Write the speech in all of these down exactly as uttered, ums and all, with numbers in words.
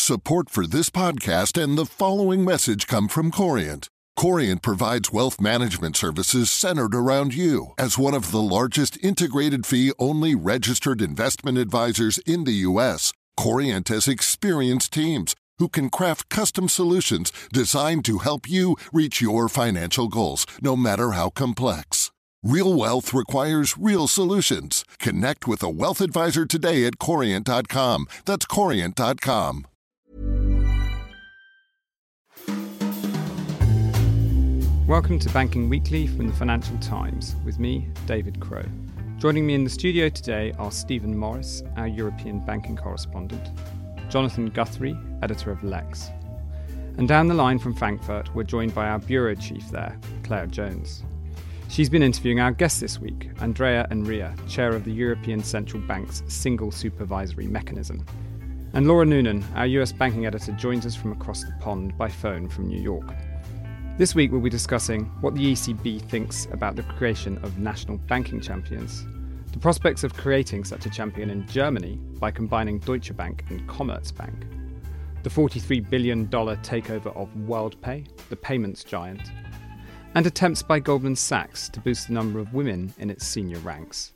Support for this podcast and the following message come from Corient. Corient provides wealth management services centered around you. As one of the largest integrated fee-only registered investment advisors in the U S, Corient has experienced teams who can craft custom solutions designed to help you reach your financial goals, no matter how complex. Real wealth requires real solutions. Connect with a wealth advisor today at corient dot com. That's corient dot com. Welcome to Banking Weekly from the Financial Times with me, David Crow. Joining me in the studio today are Stephen Morris, our European banking correspondent, Jonathan Guthrie, editor of Lex. And down the line from Frankfurt, we're joined by our bureau chief there, Claire Jones. She's been interviewing our guest this week, Andrea Enria, chair of the European Central Bank's Single Supervisory Mechanism. And Laura Noonan, our U S banking editor, joins us from across the pond by phone from New York. This week we'll be discussing what the E C B thinks about the creation of national banking champions, the prospects of creating such a champion in Germany by combining Deutsche Bank and Commerzbank, the forty-three billion dollars takeover of WorldPay, the payments giant, and attempts by Goldman Sachs to boost the number of women in its senior ranks.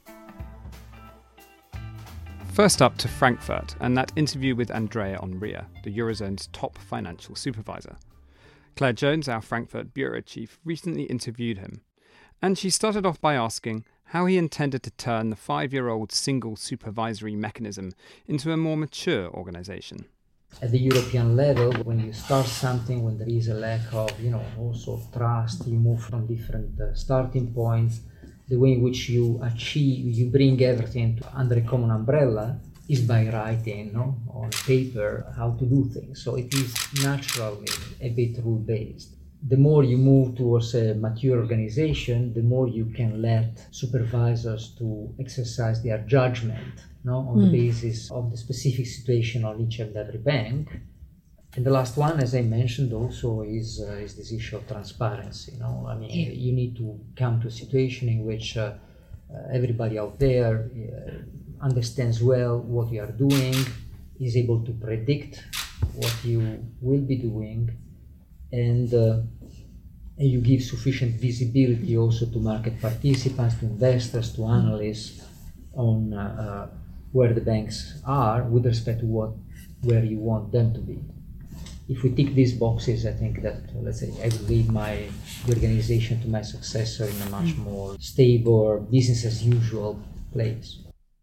First up to Frankfurt and that interview with Andrea Enria, the Eurozone's top financial supervisor. Claire Jones, our Frankfurt bureau chief, recently interviewed him, and she started off by asking how he intended to turn the five-year-old single supervisory mechanism into a more mature organisation. At the European level, when you start something, when there is a lack of, you know, also trust, you move from different uh, starting points. The way in which you achieve, you bring everything to, under a common umbrella is by writing, no, on paper how to do things. So it is naturally a bit rule-based. The more you move towards a mature organization, the more you can let supervisors to exercise their judgment, no, on mm. the basis of the specific situation on each and every bank. And the last one, as I mentioned, also is uh, is this issue of transparency. No, I mean, yeah. you need to come to a situation in which uh, uh, everybody out there uh, understands well what you are doing, is able to predict what you will be doing, and, uh, and you give sufficient visibility also to market participants, to investors, to analysts on uh, uh, where the banks are with respect to what where you want them to be. If we tick these boxes, I think that, let's say, I will lead my the organization to my successor in a much more stable, business as usual place.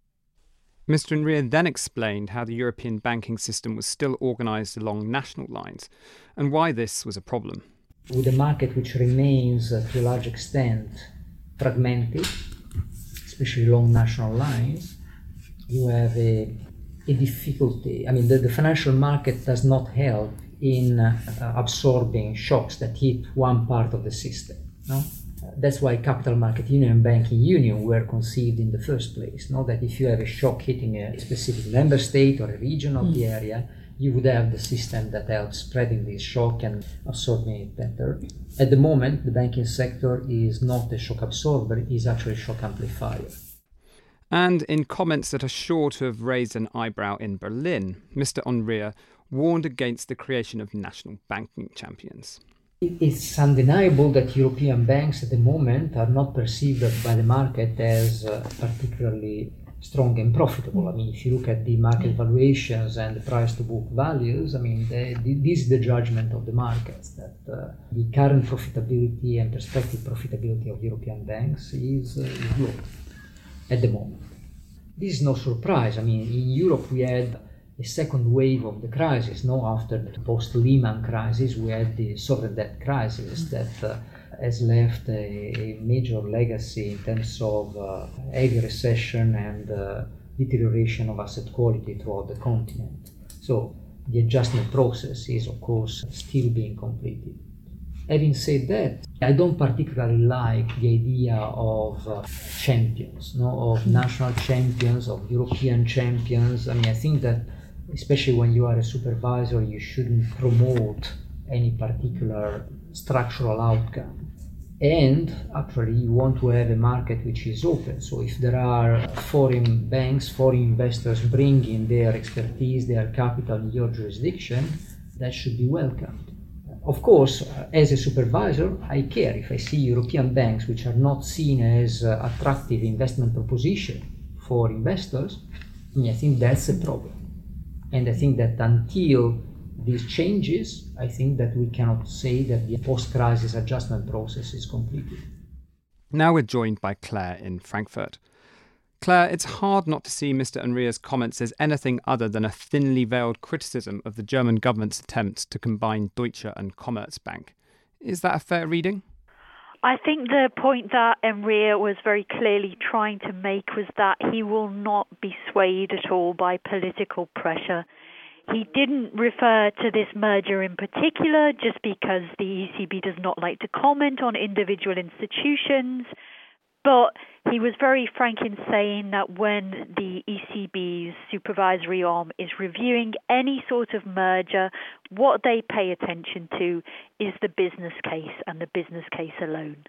Mister Enria then explained how the European banking system was still organised along national lines and why this was a problem. With a market which remains uh, to a large extent fragmented, especially along national lines, you have a, a difficulty. I mean, the, the financial market does not help in uh, absorbing shocks that hit one part of the system. No? That's why Capital Market Union and Banking Union were conceived in the first place. No? That if you have a shock hitting a specific member state or a region of mm. the area, you would have the system that helps spreading this shock and absorbing it better. At the moment, the banking sector is not a shock absorber, it is actually a shock amplifier. And in comments that are sure to have raised an eyebrow in Berlin, Mister Enria warned against the creation of national banking champions. It's undeniable that European banks at the moment are not perceived by the market as uh, particularly strong and profitable. I mean, if you look at the market valuations and the price-to-book values, I mean, the, the, this is the judgment of the markets, that uh, the current profitability and prospective profitability of European banks is, uh, is low at the moment. This is no surprise. I mean, in Europe we had a second wave of the crisis. No, after the post-Lehman crisis, we had the sovereign debt crisis that uh, has left a, a major legacy in terms of uh, heavy recession and uh, deterioration of asset quality throughout the continent. So the adjustment process is, of course, still being completed. Having said that, I don't particularly like the idea of uh, champions, no, of national champions, of European champions. I mean, I think that especially when you are a supervisor, you shouldn't promote any particular structural outcome. And actually, you want to have a market which is open. So if there are foreign banks, foreign investors bringing their expertise, their capital in your jurisdiction, that should be welcomed. Of course, as a supervisor, I care if I see European banks which are not seen as uh, attractive investment proposition for investors. I think that's a problem. And I think that until this changes, I think that we cannot say that the post-crisis adjustment process is completed. Now we're joined by Claire in Frankfurt. Claire, it's hard not to see Mister Enria's comments as anything other than a thinly veiled criticism of the German government's attempt to combine Deutsche and Commerzbank. Is that a fair reading? I think the point that Enria was very clearly trying to make was that he will not be swayed at all by political pressure. He didn't refer to this merger in particular just because the E C B does not like to comment on individual institutions, but he was very frank in saying that when the E C B's supervisory arm is reviewing any sort of merger, what they pay attention to is the business case and the business case alone.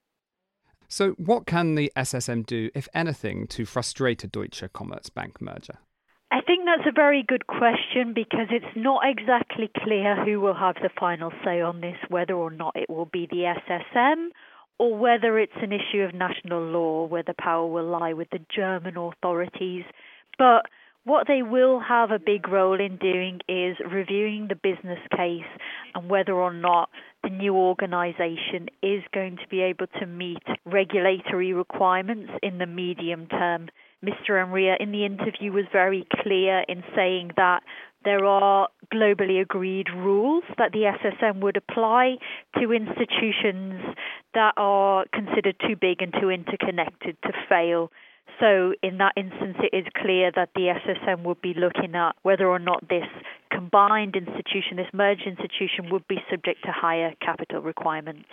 So what can the S S M do, if anything, to frustrate a Deutsche Commerzbank merger? I think that's a very good question because it's not exactly clear who will have the final say on this, whether or not it will be the S S M or whether it's an issue of national law where the power will lie with the German authorities. But what they will have a big role in doing is reviewing the business case and whether or not the new organisation is going to be able to meet regulatory requirements in the medium term. Mister Enria in the interview was very clear in saying that there are globally agreed rules that the S S M would apply to institutions that are considered too big and too interconnected to fail. So in that instance, it is clear that the S S M would be looking at whether or not this combined institution, this merged institution, would be subject to higher capital requirements.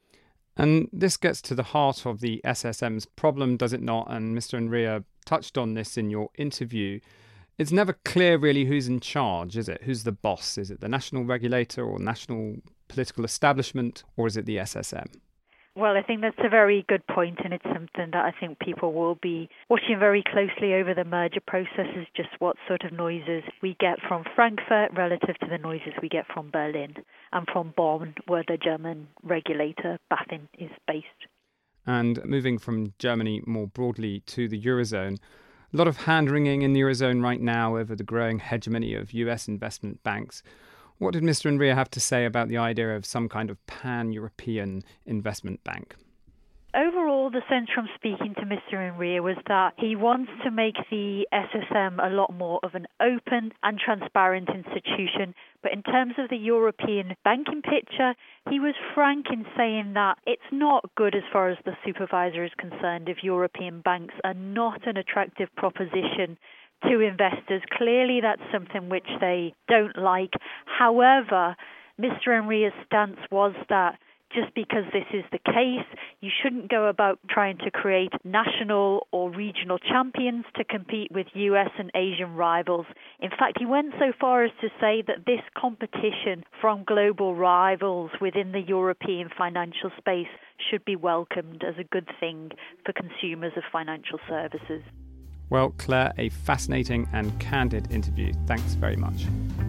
And this gets to the heart of the S S M's problem, does it not? And Mister Enria touched on this in your interview. It's never clear really who's in charge, is it? Who's the boss? Is it the national regulator or national political establishment, or is it the S S M? Well, I think that's a very good point, and it's something that I think people will be watching very closely over the merger process, is just what sort of noises we get from Frankfurt relative to the noises we get from Berlin and from Bonn, where the German regulator, BaFin, is based. And moving from Germany more broadly to the Eurozone, a lot of hand-wringing in the Eurozone right now over the growing hegemony of U S investment banks. What did Mister Enria have to say about the idea of some kind of pan-European investment bank? Overall, the sense from speaking to Mister Enria was that he wants to make the S S M a lot more of an open and transparent institution. But in terms of the European banking picture, he was frank in saying that it's not good as far as the supervisor is concerned if European banks are not an attractive proposition to investors. Clearly, that's something which they don't like. However, Mister Enria's stance was that just because this is the case, you shouldn't go about trying to create national or regional champions to compete with U S and Asian rivals. In fact, he went so far as to say that this competition from global rivals within the European financial space should be welcomed as a good thing for consumers of financial services. Well, Claire, a fascinating and candid interview. Thanks very much.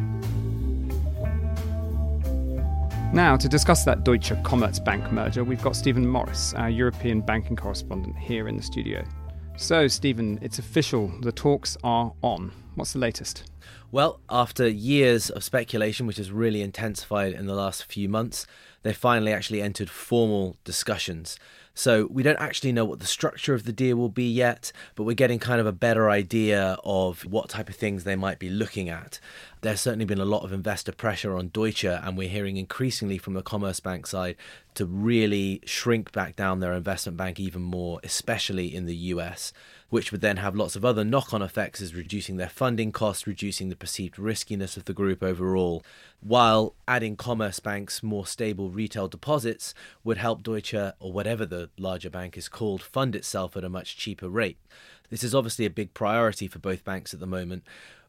Now, to discuss that Deutsche Commerzbank merger, we've got Stephen Morris, our European banking correspondent, here in the studio. So, Stephen, it's official. The talks are on. What's the latest? Well, after years of speculation, which has really intensified in the last few months, they finally actually entered formal discussions. So we don't actually know what the structure of the deal will be yet, but we're getting kind of a better idea of what type of things they might be looking at. There's certainly been a lot of investor pressure on Deutsche, and we're hearing increasingly from the Commerzbank side to really shrink back down their investment bank even more, especially in the U S, which would then have lots of other knock-on effects as reducing their funding costs, reducing the perceived riskiness of the group overall, while adding Commerzbank's more stable retail deposits would help Deutsche, or whatever the larger bank is called, fund itself at a much cheaper rate. This is obviously a big priority for both banks at the moment.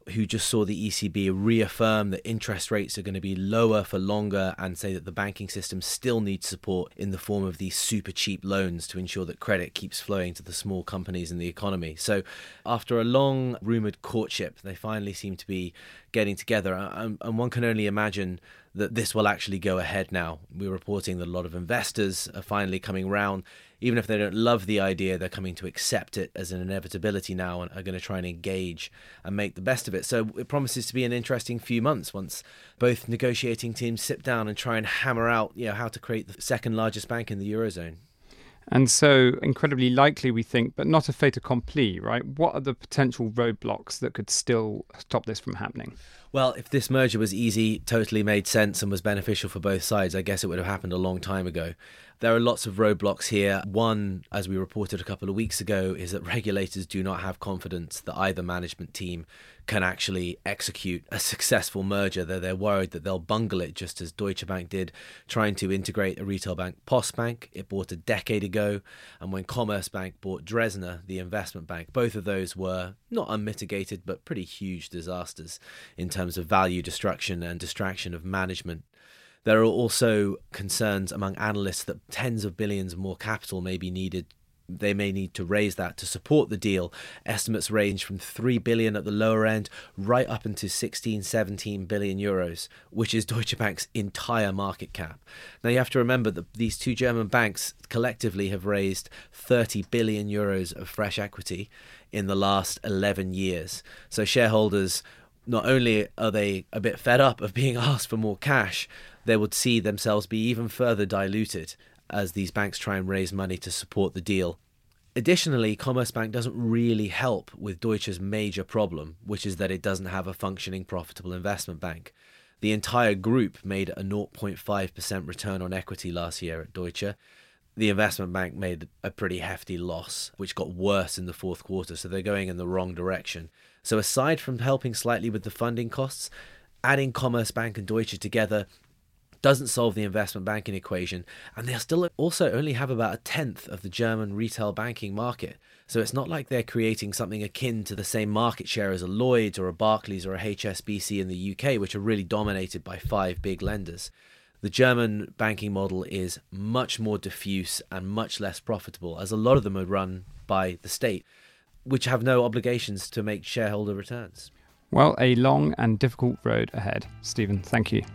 who just saw the E C B reaffirm that interest rates are going to be lower for longer and say that the banking system still needs support in the form of these super cheap loans to ensure that credit keeps flowing to the small companies in the economy. So after a long rumoured courtship, they finally seem to be getting together, and, and one can only imagine that this will actually go ahead now. We're reporting that a lot of investors are finally coming round. Even if they don't love the idea, they're coming to accept it as an inevitability now and are going to try and engage and make the best of it. So it promises to be an interesting few months once both negotiating teams sit down and try and hammer out, you know, how to create the second largest bank in the Eurozone. And so incredibly likely, we think, but not a fait accompli, right? What are the potential roadblocks that could still stop this from happening? Well, if this merger was easy, totally made sense and was beneficial for both sides, I guess it would have happened a long time ago. There are lots of roadblocks here. One, as we reported a couple of weeks ago, is that regulators do not have confidence that either management team can actually execute a successful merger. They're, they're worried that they'll bungle it, just as Deutsche Bank did, trying to integrate a retail bank, Postbank. It bought a decade ago. And when Commerzbank bought Dresdner, the investment bank, both of those were not unmitigated, but pretty huge disasters in terms of value destruction and distraction of management. There are also concerns among analysts that tens of billions more capital may be needed. They may need to raise that to support the deal. Estimates range from three billion at the lower end right up into sixteen, seventeen billion euros, which is Deutsche Bank's entire market cap. Now you have to remember that these two German banks collectively have raised thirty billion euros of fresh equity in the last eleven years. So shareholders, not only are they a bit fed up of being asked for more cash, they would see themselves be even further diluted as these banks try and raise money to support the deal. Additionally, Commerzbank doesn't really help with Deutsche's major problem, which is that it doesn't have a functioning, profitable investment bank. The entire group made a zero point five percent return on equity last year at Deutsche. The investment bank made a pretty hefty loss, which got worse in the fourth quarter, so they're going in the wrong direction. So aside from helping slightly with the funding costs, adding Commerzbank and Deutsche together doesn't solve the investment banking equation, and they still also only have about a tenth of the German retail banking market. So it's not like they're creating something akin to the same market share as a Lloyds or a Barclays or a H S B C in the U K, which are really dominated by five big lenders. The German banking model is much more diffuse and much less profitable, as a lot of them are run by the state, which have no obligations to make shareholder returns. Well, a long and difficult road ahead. Stephen, thank you.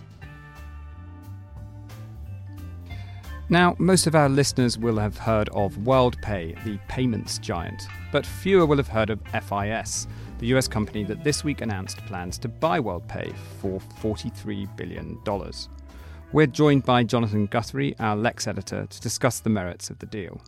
Now, most of our listeners will have heard of WorldPay, the payments giant, but fewer will have heard of F I S, the U S company that this week announced plans to buy WorldPay for forty-three billion dollars. We're joined by Jonathan Guthrie, our Lex editor, to discuss the merits of the deal.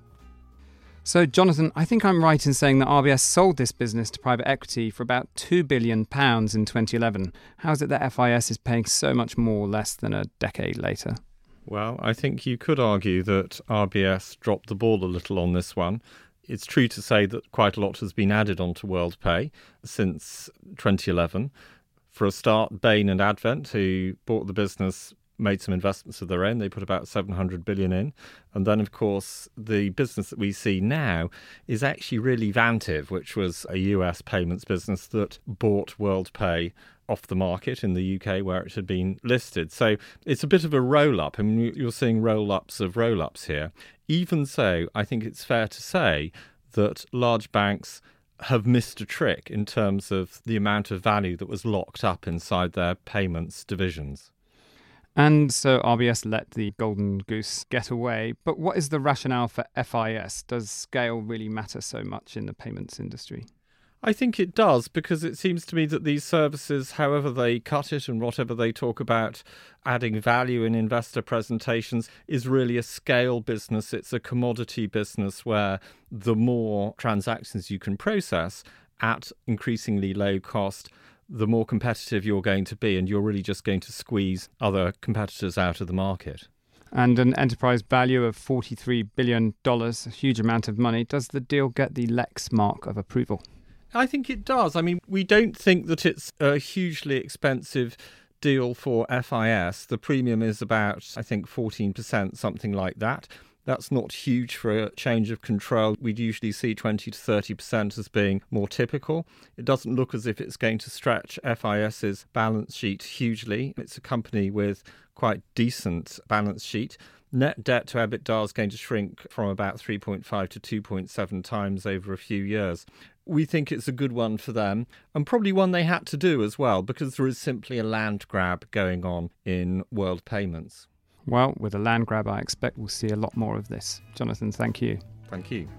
So, Jonathan, I think I'm right in saying that R B S sold this business to private equity for about two billion pounds in twenty eleven. How is it that F I S is paying so much more less than a decade later? Well, I think you could argue that R B S dropped the ball a little on this one. It's true to say that quite a lot has been added onto WorldPay since twenty eleven. For a start, Bain and Advent, who bought the business, made some investments of their own. They put about seven hundred billion dollars in. And then, of course, the business that we see now is actually really Vantiv, which was a U S payments business that bought WorldPay off the market in the U K where it had been listed. So it's a bit of a roll-up. I mean, you're seeing roll-ups of roll-ups here. Even so, I think it's fair to say that large banks have missed a trick in terms of the amount of value that was locked up inside their payments divisions. And so R B S let the golden goose get away. But what is the rationale for F I S? Does scale really matter so much in the payments industry? I think it does, because it seems to me that these services, however they cut it and whatever they talk about adding value in investor presentations, is really a scale business. It's a commodity business where the more transactions you can process at increasingly low cost, the more competitive you're going to be, and you're really just going to squeeze other competitors out of the market. And an enterprise value of forty-three billion dollars, a huge amount of money. Does the deal get the Lex mark of approval? I think it does. I mean, we don't think that it's a hugely expensive deal for F I S. The premium is about, I think, fourteen percent, something like that. That's not huge for a change of control. We'd usually see twenty to thirty percent as being more typical. It doesn't look as if it's going to stretch FIS's balance sheet hugely. It's a company with quite decent balance sheet. Net debt to EBITDA is going to shrink from about three point five to two point seven times over a few years. We think it's a good one for them, and probably one they had to do as well, because there is simply a land grab going on in world payments. Well, with a land grab, I expect we'll see a lot more of this. Jonathan, thank you. Thank you.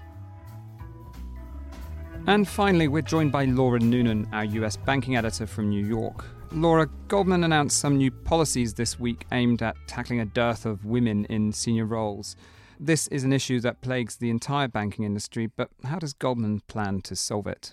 And finally, we're joined by Laura Noonan, our U S banking editor from New York. Laura, Goldman announced some new policies this week aimed at tackling a dearth of women in senior roles. This is an issue that plagues the entire banking industry, but how does Goldman plan to solve it?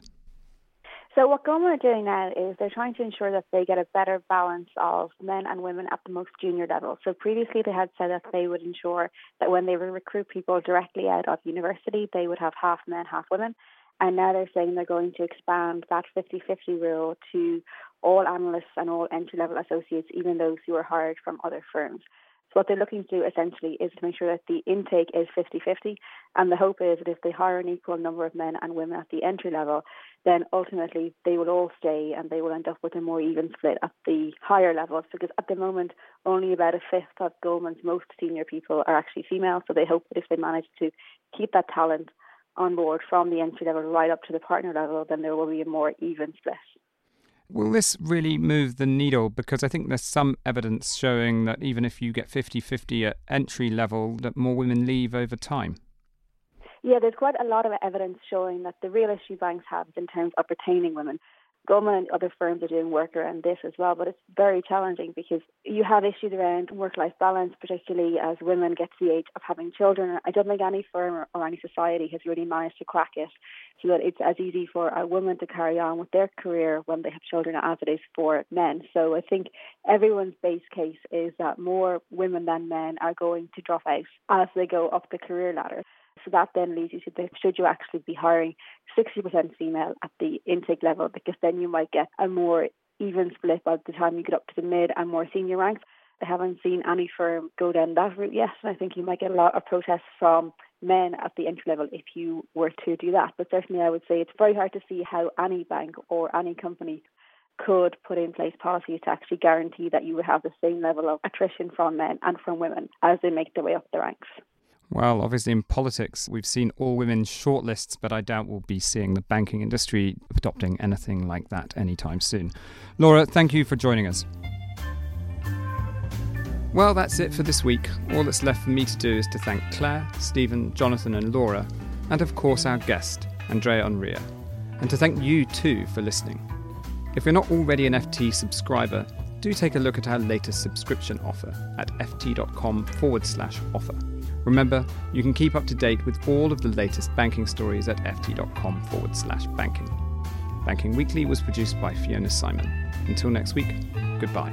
So what Goldman are doing now is they're trying to ensure that they get a better balance of men and women at the most junior level. So previously they had said that they would ensure that when they would recruit people directly out of university, they would have half men, half women. And now they're saying they're going to expand that fifty-fifty rule to all analysts and all entry-level associates, even those who are hired from other firms. So what they're looking to do essentially is to make sure that the intake is fifty-fifty, and the hope is that if they hire an equal number of men and women at the entry level, then ultimately they will all stay and they will end up with a more even split at the higher levels, because at the moment only about a fifth of Goldman's most senior people are actually female. So they hope that if they manage to keep that talent on board from the entry level right up to the partner level, then there will be a more even split. Will this really move the needle? Because I think there's some evidence showing that even if you get fifty-fifty at entry level, that more women leave over time. Yeah, there's quite a lot of evidence showing that the real issue banks have is in terms of retaining women. Goldman and other firms are doing work around this as well, but it's very challenging because you have issues around work-life balance, particularly as women get to the age of having children. I don't think any firm or any society has really managed to crack it so that it's as easy for a woman to carry on with their career when they have children as it is for men. So I think everyone's base case is that more women than men are going to drop out as they go up the career ladder. So that then leads you to the, should you actually be hiring sixty percent female at the intake level, because then you might get a more even split by the time you get up to the mid and more senior ranks. I haven't seen any firm go down that route yet, and I think you might get a lot of protests from men at the entry level if you were to do that. But certainly I would say it's very hard to see how any bank or any company could put in place policies to actually guarantee that you would have the same level of attrition from men and from women as they make their way up the ranks. Well, obviously in politics, we've seen all-women shortlists, but I doubt we'll be seeing the banking industry adopting anything like that anytime soon. Laura, thank you for joining us. Well, that's it for this week. All that's left for me to do is to thank Claire, Stephen, Jonathan and Laura, and of course our guest, Andrea Unria, and to thank you too for listening. If you're not already an F T subscriber, do take a look at our latest subscription offer at ft.com forward slash offer. Remember, you can keep up to date with all of the latest banking stories at ft.com forward slash banking. Banking Weekly was produced by Fiona Simon. Until next week, goodbye.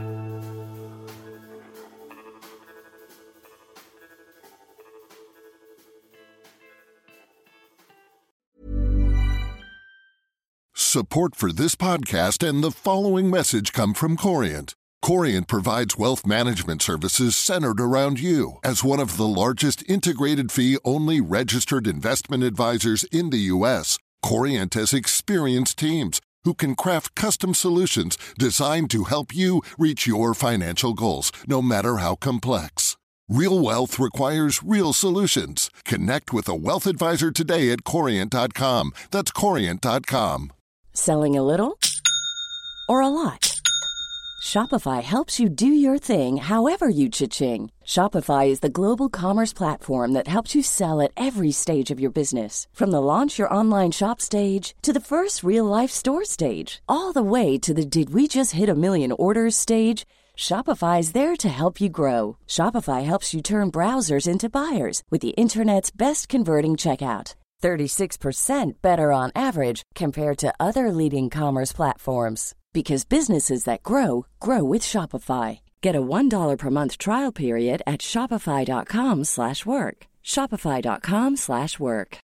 Support for this podcast and the following message come from Corient. Corient provides wealth management services centered around you. As one of the largest integrated fee-only registered investment advisors in the U S, Corient has experienced teams who can craft custom solutions designed to help you reach your financial goals, no matter how complex. Real wealth requires real solutions. Connect with a wealth advisor today at corient dot com. That's corient dot com. Selling a little or a lot? Shopify helps you do your thing however you cha-ching. Shopify is the global commerce platform that helps you sell at every stage of your business. From the launch your online shop stage to the first real-life store stage, all the way to the did we just hit a million orders stage. Shopify is there to help you grow. Shopify helps you turn browsers into buyers with the internet's best converting checkout. thirty-six percent better on average compared to other leading commerce platforms. Because businesses that grow, grow with Shopify. Get a one dollar per month trial period at shopify.com slash work. Shopify.com slash work.